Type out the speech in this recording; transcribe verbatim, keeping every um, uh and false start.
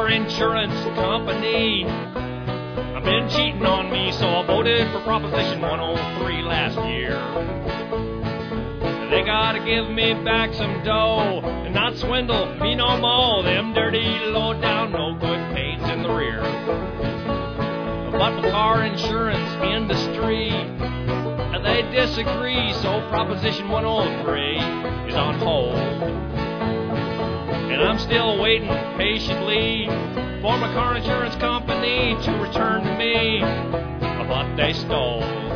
car insurance company. I've been cheating on me, so I voted for Proposition one oh three last year. They gotta give me back some dough and not swindle me no more. Them dirty, low down, no good pains in the rear. But the car insurance industry, they disagree, so Proposition one oh three is on hold. And I'm still waiting patiently for my car insurance company to return to me what they stole.